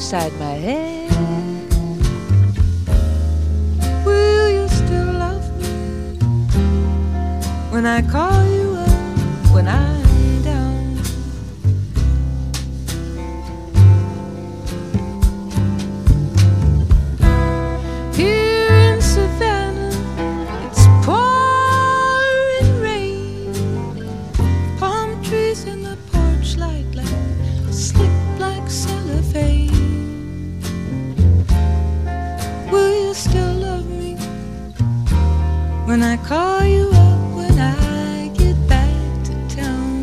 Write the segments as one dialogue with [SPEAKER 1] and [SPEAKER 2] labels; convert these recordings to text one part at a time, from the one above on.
[SPEAKER 1] outside my head. Will you still love me when I call you up, when I'm down? Here in Savannah, it's pouring rain. Palm trees in the porch light like slick like cellophane. Will you still love me when I call you up, when I get back to town?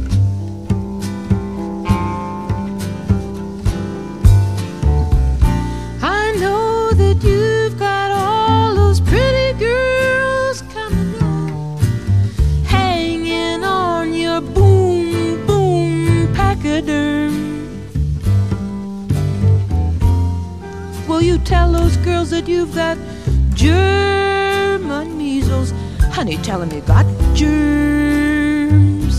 [SPEAKER 1] I know that you've got all those pretty girls coming on, hanging on your boom, boom, pachyderm. Will you tell those girls that you've got German measles? Honey, tell them you got germs.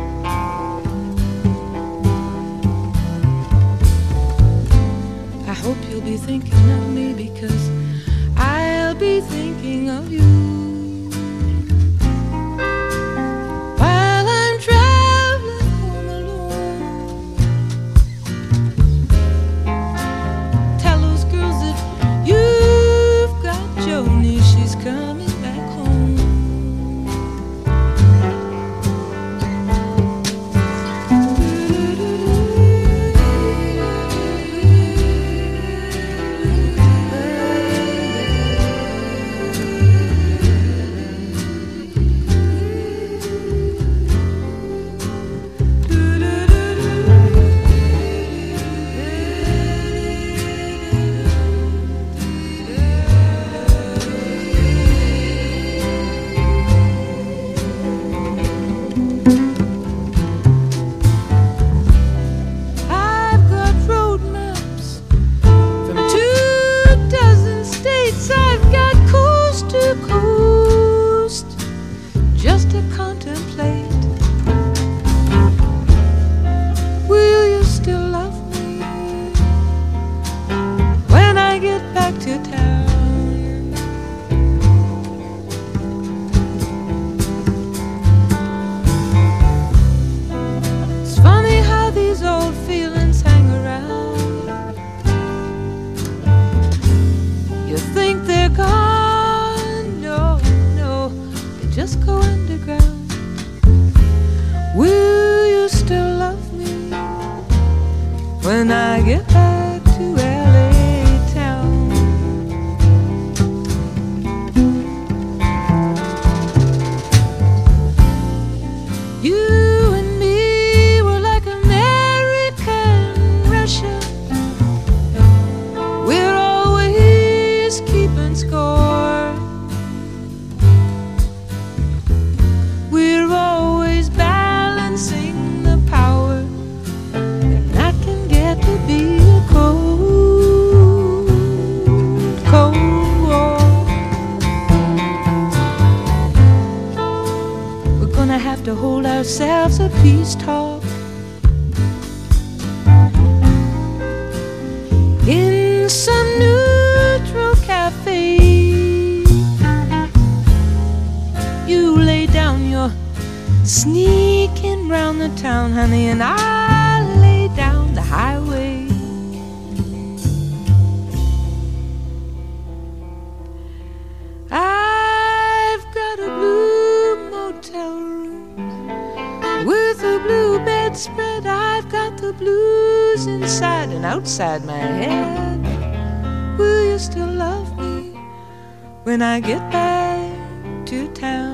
[SPEAKER 1] I hope you'll be thinking of me, because I'll be thinking of you while I'm traveling home alone. Tell those girls that you've got Joni, she's coming back home. I've got road maps from 24 states. I've got coast to coast just to contemplate. Will you still love me when I get back to town? It's funny how these old feelings hang around. You think they're gone? No, no, they just go underground. Will you still love me when I get back to LA town? You and me were like America and Russia. We're always keeping score. We're always balancing the power, and that can get to be a cold, cold war. We're gonna have to hold ourselves a peace talk in some neutral cafe. You lay down your sneaking round the town, honey, and I lay down the highway. I've got a blue motel room with a blue bedspread. I've got the blues inside and outside my head. Will you still love me when I get back to town?